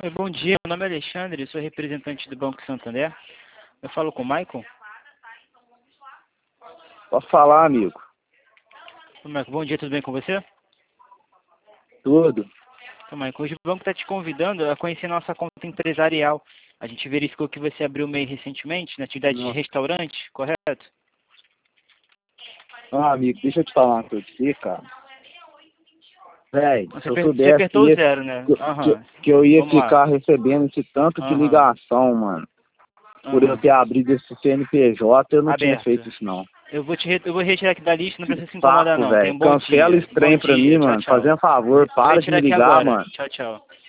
Oi, bom dia, meu nome é Alexandre, sou representante do Banco Santander. Eu falo com o Michael? Posso falar, amigo? Ô, Michael, bom dia, tudo bem com você? Tudo. Ô, Michael, hoje o banco está te convidando a conhecer nossa conta empresarial. A gente verificou que você abriu o MEI recentemente na atividade de Nossa. restaurante, correto? Ah, amigo, deixa eu te falar uma coisa aqui, cara. Véi, se eu Você soubesse apertou o zero, né? Aham. que eu ia Vamos lá. ficar recebendo esse tanto de Aham. ligação, mano, por eu Aham. ter abrido esse CNPJ, eu não tinha Aberto. feito isso, não. Eu vou retirar aqui da lista, não precisa se incomodar Saco, não. Tenha velho. um bom Cancela dia. esse trem Bom pra dia. mim, Tchau, mano. tchau. Fazendo favor, Vou para de retirar me aqui ligar, agora. mano. Tchau, tchau.